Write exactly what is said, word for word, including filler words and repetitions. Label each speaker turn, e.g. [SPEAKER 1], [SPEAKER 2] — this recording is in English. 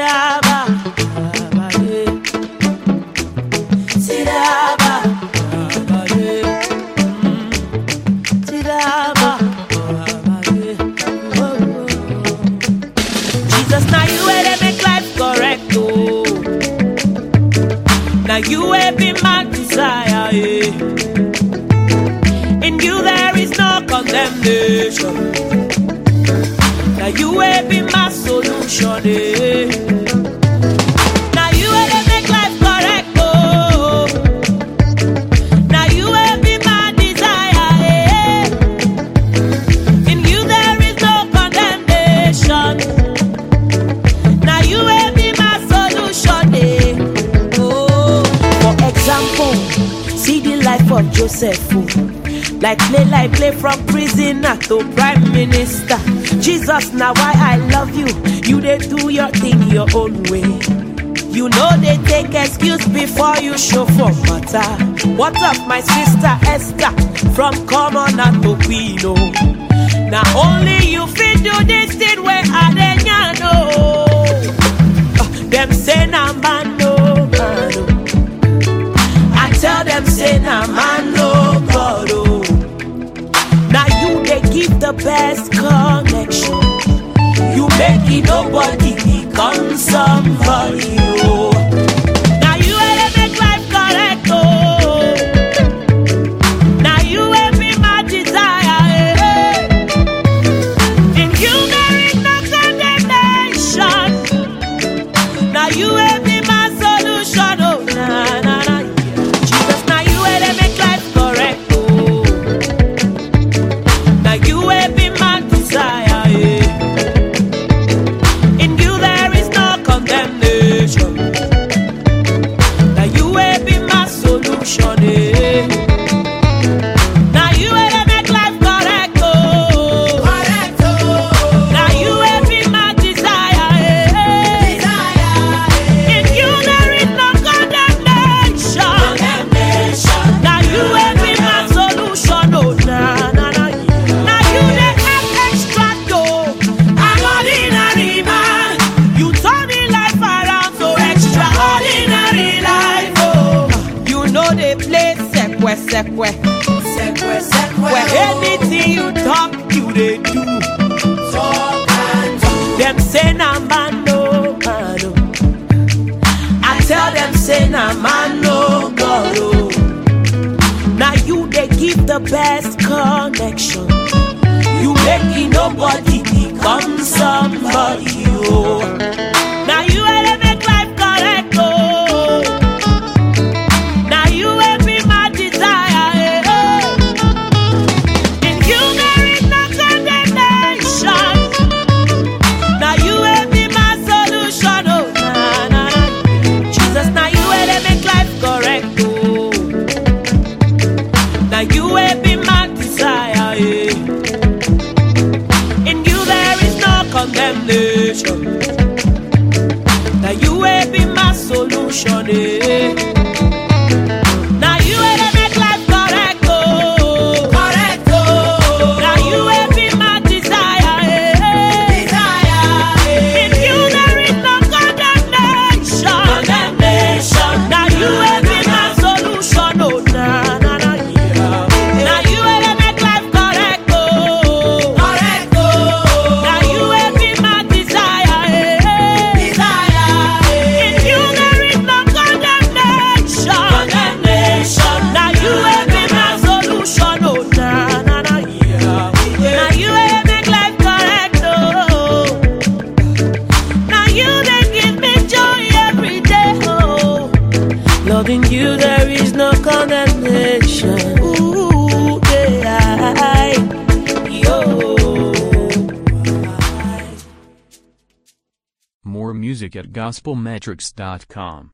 [SPEAKER 1] Tiraba, Tiraba, Tiraba. Jesus, now you where they make life correct, oh. Now you will be my desire, yeah. In you there is no condemnation. Now you will be my solution, yeah. Now you will make life correct, oh. Now you will be my desire, yeah. In you there is no condemnation. Now you will be my solution, yeah. Example, see the life of Joseph, oh. Like play, like play from prisoner to prime minister. Jesus, now why I love you. You they do your thing your own way. You know they take excuse before you show for matter. What up, my sister Esther, from commoner to queen, oh. Now only you fit do this thing where I didn't know. Uh, them say na man no man, oh. Tell them say nah man no God, oh. Now you they give the best connection. You make it nobody become somebody, oh. Now you will make life correct, oh. Now you will be my desire, eh. In you there is no condemnation. Now you will be my solution, oh. Nah, nah, nah. Now you will be my solution, eh. Now you will make life correct, oh. Correct, oh. Now you will be my desire, eh. Desire, eh. In you there is no condemnation. Condemnation. Now you will be my solution, oh. Nah, nah, nah. Now you they have extra dough. I'm ordinary man. You turn me life around so extraordinary life, oh. You know they play sekwe, sekwe, sekwe, sekwe. Where anything you talk, you they do. Talk and do. Them say na man no man, oh. I tell them say na man no God, oh. Now you they give the best connection. You make it nobody become somebody, oh. Now you will make life correct, oh. Now you will be my desire, eh. In you there is no condemnation. Now you will be my solution, oh. Nah, nah, nah. Jesus, now you will make life correct, oh. Now you will be my desire, eh. In you there is no condemnation. Now you will be my solution, eh. Now you will make life correct, oh. Correct, oh. Now you will be my desire, eh. Desire, eh. In you there is no condemnation. Condemnation. Now you will be my solution, oh. Nah, nah, nah, yeah. Now you will make life correct, oh. Correct, oh. Now you will be my desire, eh. Desire, eh. In you there is no condemnation. Condemnation. Now you will be my solution, oh. Nah, nah, nah, yeah. Now you will make life correct, oh. Now you they give me joy every day, oh. Loving you there is no condemnation. Ooh, yeah, yo.
[SPEAKER 2] More music at gospel metrics dot com.